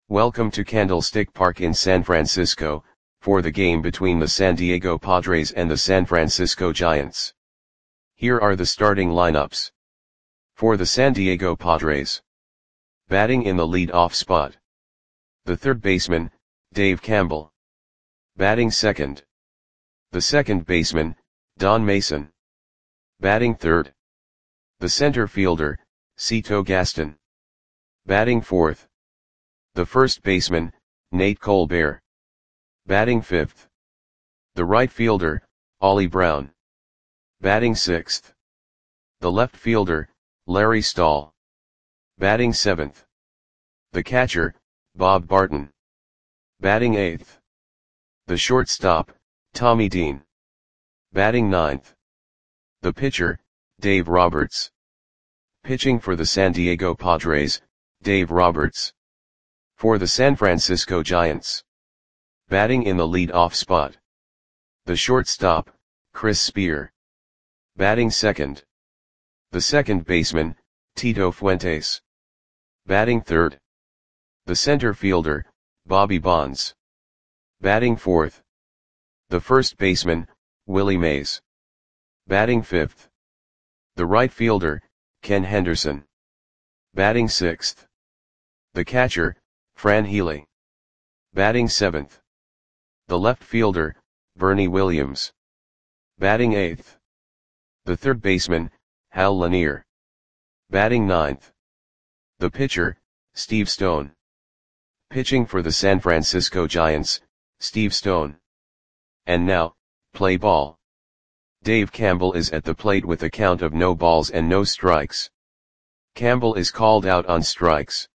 Welcome to Candlestick Park in San Francisco, for the game between the San Diego Padres and the San Francisco Giants. Here are the starting lineups. For the San Diego Padres. Batting in the lead-off spot. The third baseman, Dave Campbell. Batting second. The second baseman, Don Mason. Batting third. The center fielder, Cito Gaston. Batting fourth. The first baseman, Nate Colbert. Batting fifth. The right fielder, Ollie Brown. Batting sixth. The left fielder, Larry Stahl. Batting seventh. The catcher, Bob Barton. Batting eighth. The shortstop, Tommy Dean. Batting ninth. The pitcher, Dave Roberts. Pitching for the San Diego Padres, Dave Roberts. For the San Francisco Giants. Batting in the lead-off spot. The shortstop, Chris Spear. Batting second. The second baseman, Tito Fuentes. Batting third. The center fielder, Bobby Bonds. Batting fourth. The first baseman, Willie Mays. Batting fifth. The right fielder, Ken Henderson. Batting sixth. The catcher, Fran Healy. Batting seventh. The left fielder, Bernie Williams. Batting eighth. The third baseman, Hal Lanier. Batting ninth. The pitcher, Steve Stone. Pitching for the San Francisco Giants, Steve Stone. And now, play ball. Dave Campbell is at the plate with a count of no balls and no strikes. Campbell is called out on strikes.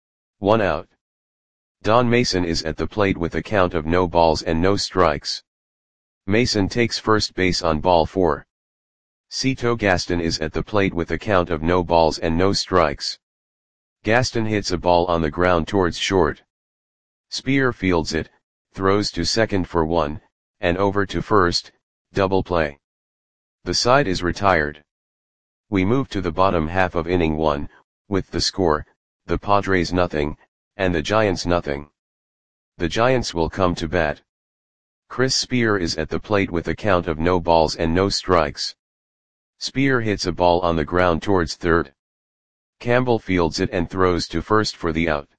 1 out. Don Mason is at the plate with a count of no balls and no strikes. Mason takes first base on ball 4. Cito Gaston is at the plate with a count of no balls and no strikes. Gaston hits a ball on the ground towards short. Spear fields it, throws to second for 1, and over to first, double play. The side is retired. We move to the bottom half of inning 1, with the score, the Padres nothing, and the Giants nothing. The Giants will come to bat. Chris Spear is at the plate with a count of no balls and no strikes. Spear hits a ball on the ground towards third. Campbell fields it and throws to first for the out.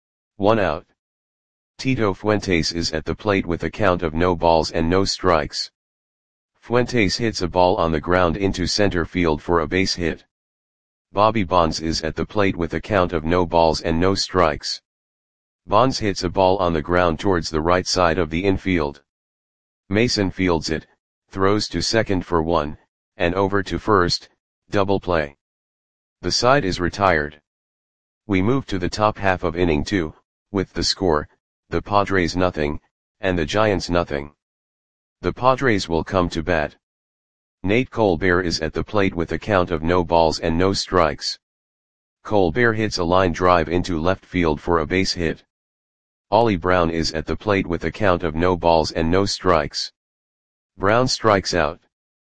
1 out. Tito Fuentes is at the plate with a count of no balls and no strikes. Fuentes hits a ball on the ground into center field for a base hit. Bobby Bonds is at the plate with a count of no balls and no strikes. Bonds hits a ball on the ground towards the right side of the infield. Mason fields it, throws to second for 1, and over to first, double play. The side is retired. We move to the top half of inning 2, with the score, the Padres nothing, and the Giants nothing. The Padres will come to bat. Nate Colbert is at the plate with a count of no balls and no strikes. Colbert hits a line drive into left field for a base hit. Ollie Brown is at the plate with a count of no balls and no strikes. Brown strikes out.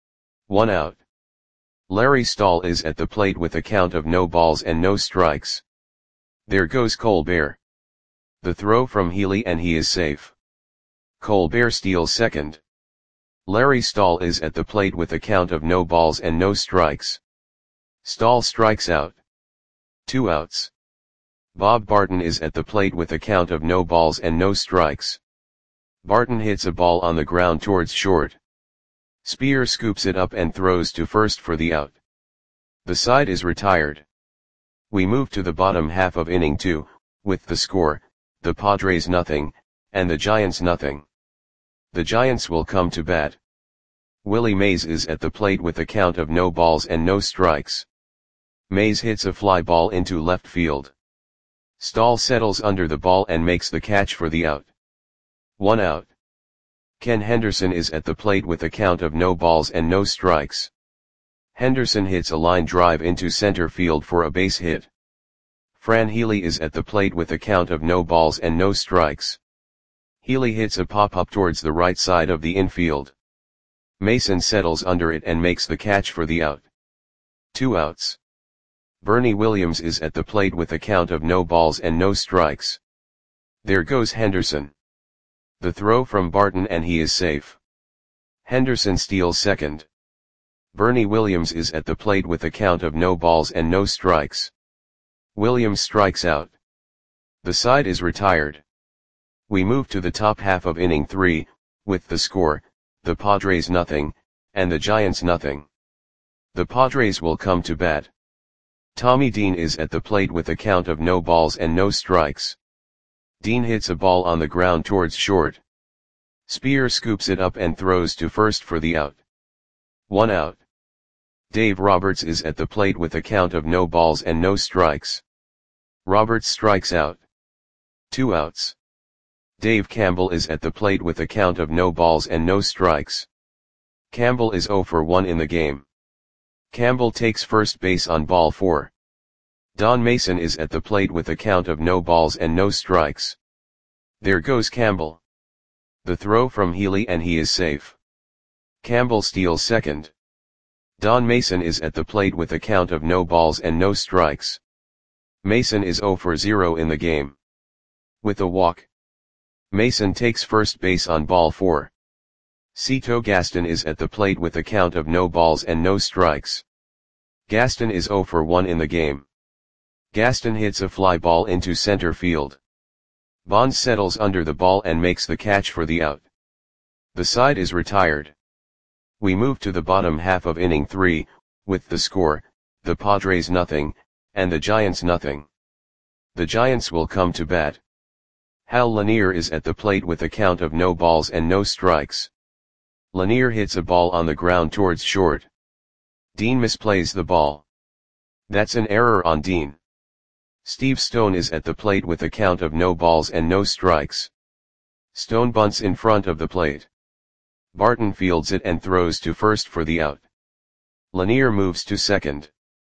1 out. Larry Stahl is at the plate with a count of no balls and no strikes. There goes Colbert. The throw from Healy and he is safe. Colbert steals second. Larry Stahl is at the plate with a count of no balls and no strikes. Stahl strikes out. 2 outs. Bob Barton is at the plate with a count of no balls and no strikes. Barton hits a ball on the ground towards short. Spear scoops it up and throws to first for the out. The side is retired. We move to the bottom half of inning 2, with the score, the Padres nothing, and the Giants nothing. The Giants will come to bat. Willie Mays is at the plate with a count of no balls and no strikes. Mays hits a fly ball into left field. Stahl settles under the ball and makes the catch for the out. 1 out. Ken Henderson is at the plate with a count of no balls and no strikes. Henderson hits a line drive into center field for a base hit. Fran Healy is at the plate with a count of no balls and no strikes. Healy hits a pop-up towards the right side of the infield. Mason settles under it and makes the catch for the out. 2 outs. Bernie Williams is at the plate with a count of no balls and no strikes. There goes Henderson. The throw from Barton and he is safe. Henderson steals second. Bernie Williams is at the plate with a count of no balls and no strikes. Williams strikes out. The side is retired. We move to the top half of inning 3, with the score, the Padres nothing, and the Giants nothing. The Padres will come to bat. Tommy Dean is at the plate with a count of no balls and no strikes. Dean hits a ball on the ground towards short. Spear scoops it up and throws to first for the out. 1 out. Dave Roberts is at the plate with a count of no balls and no strikes. Roberts strikes out. 2 outs. Dave Campbell is at the plate with a count of no balls and no strikes. Campbell is 0 for 1 in the game. Campbell takes first base on ball 4. Don Mason is at the plate with a count of no balls and no strikes. There goes Campbell. The throw from Healy and he is safe. Campbell steals second. Don Mason is at the plate with a count of no balls and no strikes. Mason is 0 for 0 in the game. With a walk. Mason takes first base on ball 4. Cito Gaston is at the plate with a count of no balls and no strikes. Gaston is 0 for 1 in the game. Gaston hits a fly ball into center field. Bonds settles under the ball and makes the catch for the out. The side is retired. We move to the bottom half of inning 3, with the score, the Padres nothing, and the Giants nothing. The Giants will come to bat. Hal Lanier is at the plate with a count of no balls and no strikes. Lanier hits a ball on the ground towards short. Dean misplays the ball. That's an error on Dean. Steve Stone is at the plate with a count of no balls and no strikes. Stone bunts in front of the plate. Barton fields it and throws to first for the out. Lanier moves to second.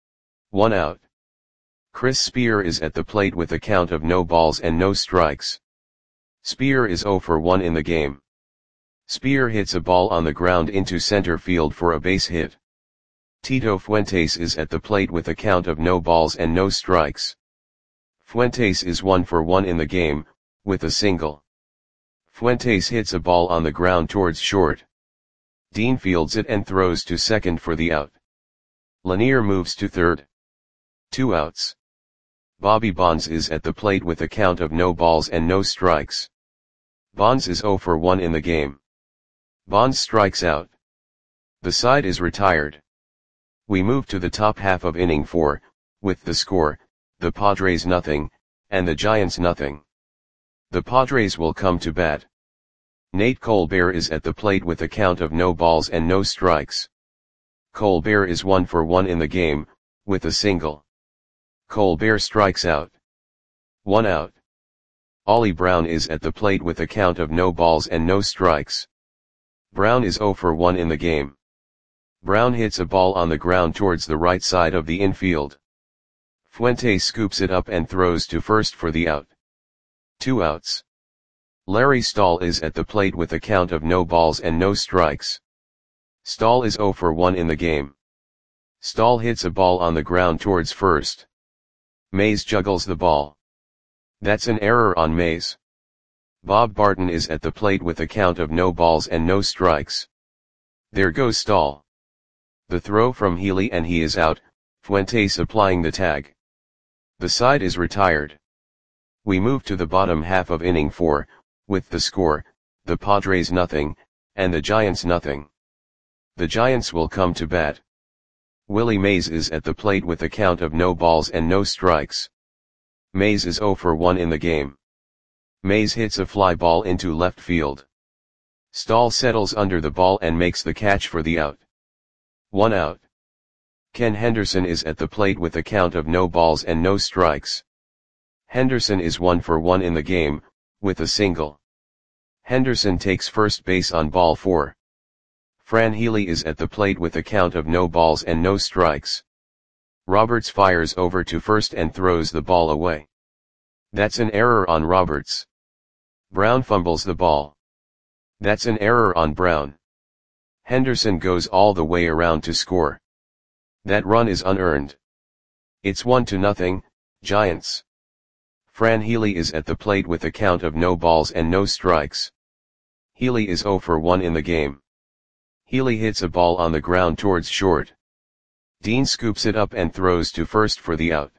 1 out. Chris Spear is at the plate with a count of no balls and no strikes. Spear is 0 for 1 in the game. Spear hits a ball on the ground into center field for a base hit. Tito Fuentes is at the plate with a count of no balls and no strikes. Fuentes is 1 for 1 in the game, with a single. Fuentes hits a ball on the ground towards short. Dean fields it and throws to second for the out. Lanier moves to third. 2 outs. Bobby Bonds is at the plate with a count of no balls and no strikes. Bonds is 0 for 1 in the game. Bonds strikes out. The side is retired. We move to the top half of inning 4, with the score, the Padres nothing, and the Giants nothing. The Padres will come to bat. Nate Colbert is at the plate with a count of no balls and no strikes. Colbert is 1 for 1 in the game, with a single. Colbert strikes out. 1 out. Ollie Brown is at the plate with a count of no balls and no strikes. Brown is 0 for 1 in the game. Brown hits a ball on the ground towards the right side of the infield. Fuentes scoops it up and throws to first for the out. 2 outs. Larry Stahl is at the plate with a count of no balls and no strikes. Stahl is 0 for 1 in the game. Stahl hits a ball on the ground towards first. Mays juggles the ball. That's an error on Mays. Bob Barton is at the plate with a count of no balls and no strikes. There goes Stahl. The throw from Healy and he is out, Fuentes applying the tag. The side is retired. We move to the bottom half of inning 4, with the score, the Padres nothing, and the Giants nothing. The Giants will come to bat. Willie Mays is at the plate with a count of no balls and no strikes. Mays is 0 for 1 in the game. Mays hits a fly ball into left field. Stahl settles under the ball and makes the catch for the out. 1 out. Ken Henderson is at the plate with a count of no balls and no strikes. Henderson is 1 for 1 in the game, with a single. Henderson takes first base on ball 4. Fran Healy is at the plate with a count of no balls and no strikes. Roberts fires over to first and throws the ball away. That's an error on Roberts. Brown fumbles the ball. That's an error on Brown. Henderson goes all the way around to score. That run is unearned. It's 1-0, Giants. Fran Healy is at the plate with a count of no balls and no strikes. Healy is 0 for 1 in the game. Healy hits a ball on the ground towards short. Dean scoops it up and throws to first for the out.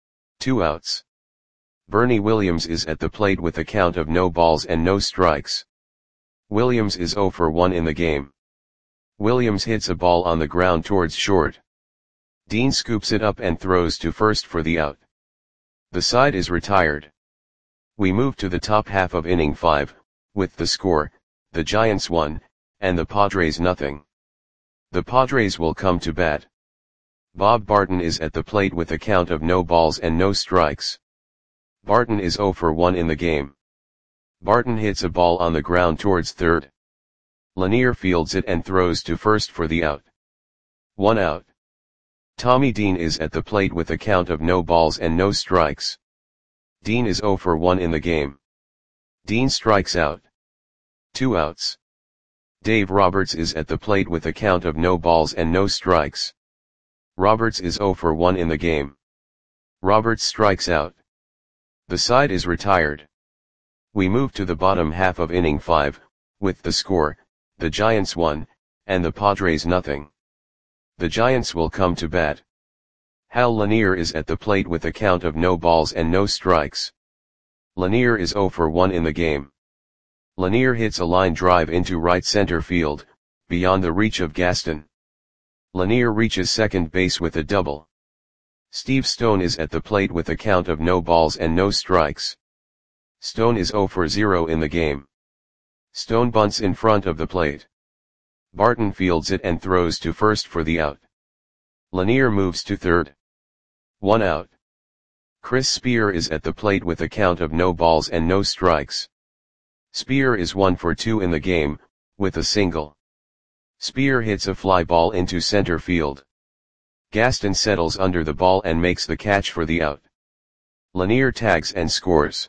2 outs. Bernie Williams is at the plate with a count of no balls and no strikes. Williams is 0 for 1 in the game. Williams hits a ball on the ground towards short. Dean scoops it up and throws to first for the out. The side is retired. We move to the top half of inning 5, with the score, the Giants 1, and the Padres nothing. The Padres will come to bat. Bob Barton is at the plate with a count of no balls and no strikes. Barton is 0 for 1 in the game. Barton hits a ball on the ground towards third. Lanier fields it and throws to first for the out. 1 out. Tommy Dean is at the plate with a count of no balls and no strikes. Dean is 0 for 1 in the game. Dean strikes out. 2 outs. Dave Roberts is at the plate with a count of no balls and no strikes. Roberts is 0 for 1 in the game. Roberts strikes out. The side is retired. We move to the bottom half of inning 5, with the score, the Giants 1, and the Padres nothing. The Giants will come to bat. Hal Lanier is at the plate with a count of no balls and no strikes. Lanier is 0 for 1 in the game. Lanier hits a line drive into right center field, beyond the reach of Gaston. Lanier reaches second base with a double. Steve Stone is at the plate with a count of no balls and no strikes. Stone is 0 for 0 in the game. Stone bunts in front of the plate. Barton fields it and throws to first for the out. Lanier moves to third. 1 out. Chris Spear is at the plate with a count of no balls and no strikes. Spear is 1 for 2 in the game, with a single. Spear hits a fly ball into center field. Gaston settles under the ball and makes the catch for the out. Lanier tags and scores.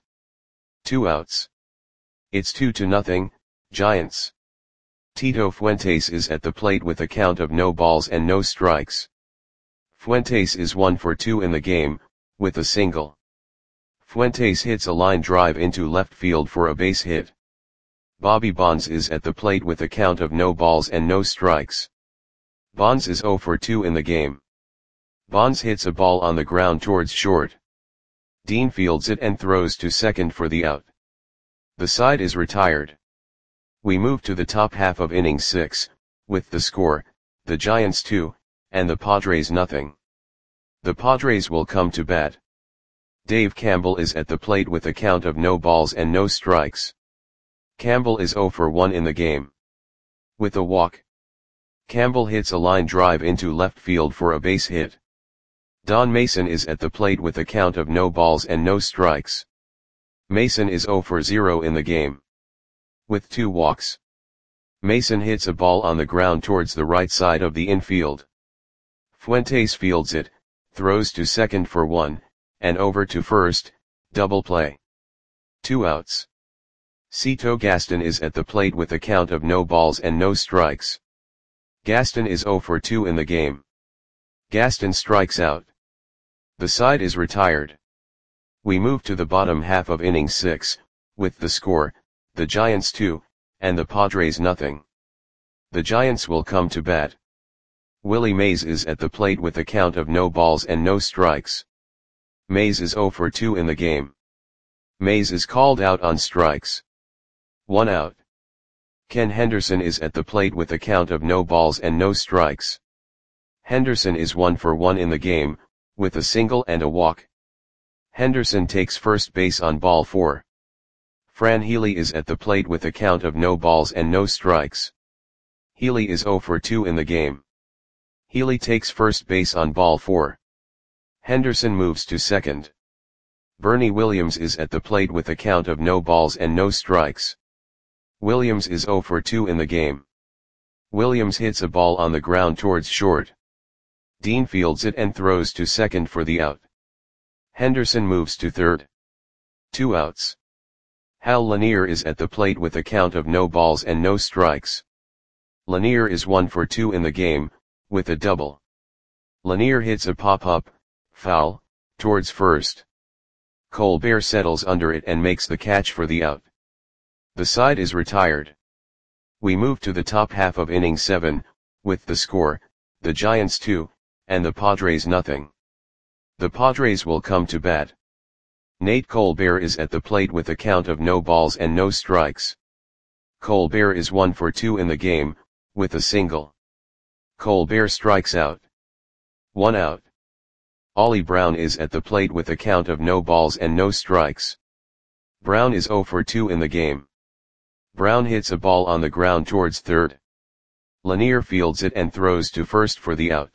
2 outs. It's 2-0, Giants. Tito Fuentes is at the plate with a count of no balls and no strikes. Fuentes is 1 for 2 in the game, with a single. Fuentes hits a line drive into left field for a base hit. Bobby Bonds is at the plate with a count of no balls and no strikes. Bonds is 0 for 2 in the game. Bonds hits a ball on the ground towards short. Dean fields it and throws to second for the out. The side is retired. We move to the top half of inning 6, with the score, the Giants 2, and the Padres nothing. The Padres will come to bat. Dave Campbell is at the plate with a count of no balls and no strikes. Campbell is 0 for 1 in the game. With a walk. Campbell hits a line drive into left field for a base hit. Don Mason is at the plate with a count of no balls and no strikes. Mason is 0 for 0 in the game. With 2 walks. Mason hits a ball on the ground towards the right side of the infield. Fuentes fields it, throws to second for 1, and over to first, double play. 2 outs. Cito Gaston is at the plate with a count of no balls and no strikes. Gaston is 0 for 2 in the game. Gaston strikes out. The side is retired. We move to the bottom half of inning 6, with the score, the Giants 2, and the Padres nothing. The Giants will come to bat. Willie Mays is at the plate with a count of no balls and no strikes. Mays is 0 for 2 in the game. Mays is called out on strikes. 1 out. Ken Henderson is at the plate with a count of no balls and no strikes. Henderson is 1 for 1 in the game, with a single and a walk. Henderson takes first base on ball 4. Fran Healy is at the plate with a count of no balls and no strikes. Healy is 0 for 2 in the game. Healy takes first base on ball 4. Henderson moves to second. Bernie Williams is at the plate with a count of no balls and no strikes. Williams is 0 for 2 in the game. Williams hits a ball on the ground towards short. Dean fields it and throws to second for the out. Henderson moves to third. 2 outs. Hal Lanier is at the plate with a count of no balls and no strikes. Lanier is 1 for 2 in the game, with a double. Lanier hits a pop-up, foul, towards first. Colbert settles under it and makes the catch for the out. The side is retired. We move to the top half of inning 7, with the score, the Giants 2, and the Padres nothing. The Padres will come to bat. Nate Colbert is at the plate with a count of no balls and no strikes. Colbert is 1 for 2 in the game, with a single. Colbert strikes out. 1 out. Ollie Brown is at the plate with a count of no balls and no strikes. Brown is 0 for 2 in the game. Brown hits a ball on the ground towards third. Lanier fields it and throws to first for the out.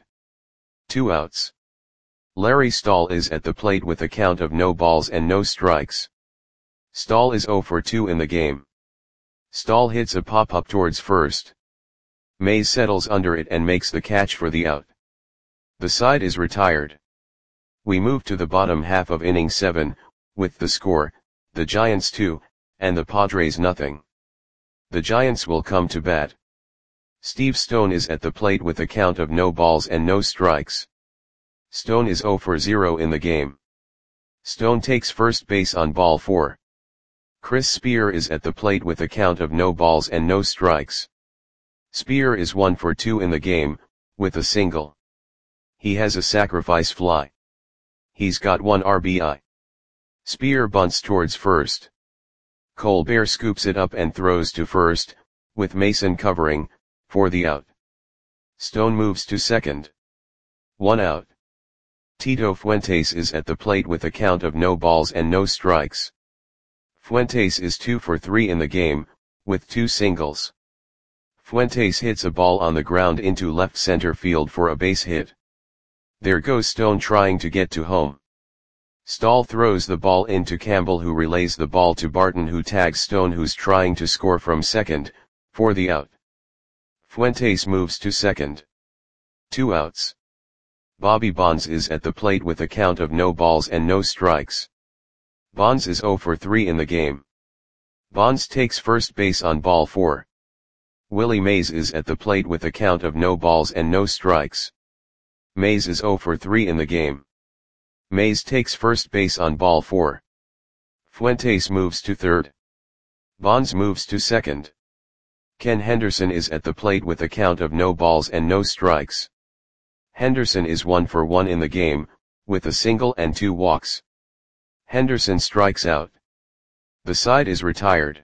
2 outs. Larry Stahl is at the plate with a count of no balls and no strikes. Stahl is 0 for 2 in the game. Stahl hits a pop-up towards first. Mays settles under it and makes the catch for the out. The side is retired. We move to the bottom half of inning 7, with the score, the Giants 2, and the Padres nothing. The Giants will come to bat. Steve Stone is at the plate with a count of no balls and no strikes. Stone is 0 for 0 in the game. Stone takes first base on ball 4. Chris Spear is at the plate with a count of no balls and no strikes. Spear is 1 for 2 in the game, with a single. He has a sacrifice fly. He's got 1 RBI. Spear bunts towards first. Colbert scoops it up and throws to first, with Mason covering, for the out. Stone moves to second. 1 out. Tito Fuentes is at the plate with a count of no balls and no strikes. Fuentes is 2 for 3 in the game, with 2 singles. Fuentes hits a ball on the ground into left center field for a base hit. There goes Stone trying to get to home. Stahl throws the ball into Campbell, who relays the ball to Barton, who tags Stone, who's trying to score from second, for the out. Fuentes moves to second. 2 outs. Bobby Bonds is at the plate with a count of no balls and no strikes. Bonds is 0 for 3 in the game. Bonds takes first base on ball 4. Willie Mays is at the plate with a count of no balls and no strikes. Mays is 0 for 3 in the game. Mays takes first base on ball 4. Fuentes moves to third. Bonds moves to second. Ken Henderson is at the plate with a count of no balls and no strikes. Henderson is 1 for 1 in the game, with a single and 2 walks. Henderson strikes out. The side is retired.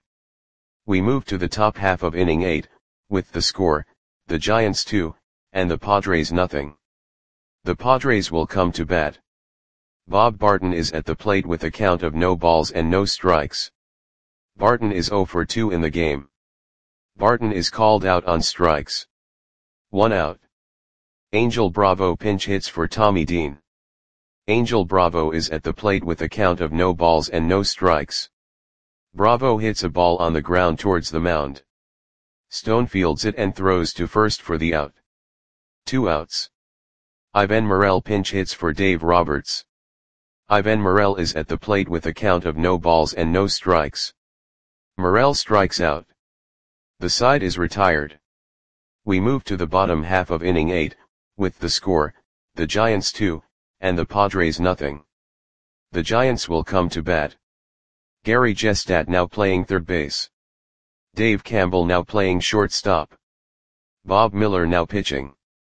We move to the top half of inning 8, with the score, the Giants 2, and the Padres nothing. The Padres will come to bat. Bob Barton is at the plate with a count of no balls and no strikes. Barton is 0 for 2 in the game. Barton is called out on strikes. 1 out. Angel Bravo pinch hits for Tommy Dean. Angel Bravo is at the plate with a count of no balls and no strikes. Bravo hits a ball on the ground towards the mound. Stone fields it and throws to first for the out. 2 outs. Ivan Morel pinch hits for Dave Roberts. Ivan Morel is at the plate with a count of no balls and no strikes. Morel strikes out. The side is retired. We move to the bottom half of inning 8, with the score, the Giants 2, and the Padres nothing. The Giants will come to bat. Gary Gestat now playing third base. Dave Campbell now playing shortstop. Bob Miller now pitching.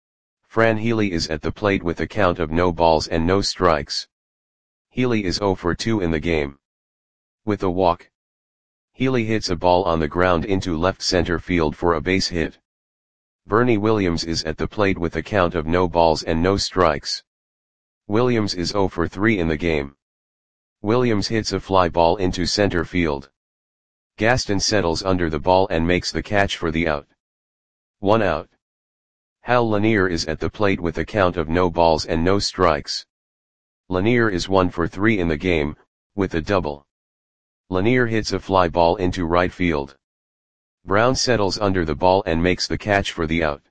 Fran Healy is at the plate with a count of no balls and no strikes. Healy is 0 for 2 in the game. With a walk. Healy hits a ball on the ground into left center field for a base hit. Bernie Williams is at the plate with a count of no balls and no strikes. Williams is 0 for 3 in the game. Williams hits a fly ball into center field. Gaston settles under the ball and makes the catch for the out. 1 out. Hal Lanier is at the plate with a count of no balls and no strikes. Lanier is 1 for 3 in the game, with a double. Lanier hits a fly ball into right field. Brown settles under the ball and makes the catch for the out.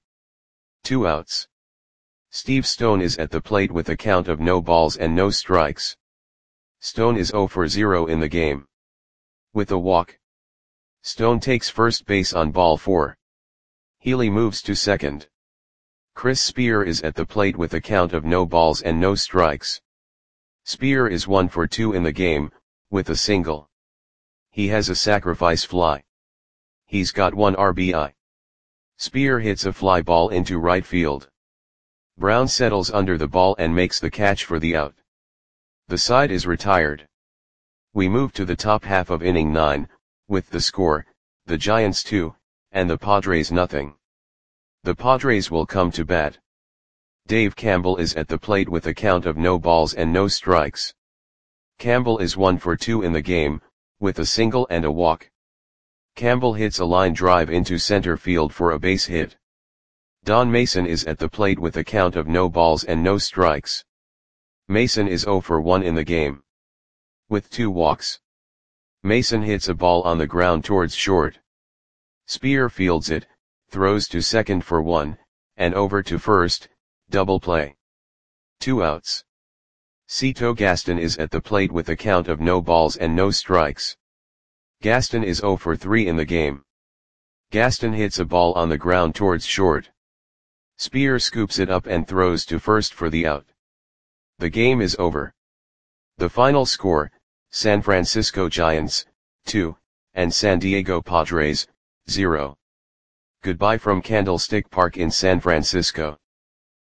2 outs. Steve Stone is at the plate with a count of no balls and no strikes. Stone is 0 for 0 in the game. With a walk. Stone takes first base on ball 4. Healy moves to second. Chris Spear is at the plate with a count of no balls and no strikes. Spear is 1 for 2 in the game, with a single. He has a sacrifice fly. He's got 1 RBI. Spear hits a fly ball into right field. Brown settles under the ball and makes the catch for the out. The side is retired. We move to the top half of inning 9, with the score, the Giants 2, and the Padres nothing. The Padres will come to bat. Dave Campbell is at the plate with a count of no balls and no strikes. Campbell is 1 for 2 in the game, with a single and a walk. Campbell hits a line drive into center field for a base hit. Don Mason is at the plate with a count of no balls and no strikes. Mason is 0 for 1 in the game, with 2 walks. Mason hits a ball on the ground towards short. Spear fields it, throws to second for 1, and over to first, double play. 2 outs. Cito Gaston is at the plate with a count of no balls and no strikes. Gaston is 0 for 3 in the game. Gaston hits a ball on the ground towards short. Spear scoops it up and throws to first for the out. The game is over. The final score, San Francisco Giants, 2, and San Diego Padres, 0. Goodbye from Candlestick Park in San Francisco.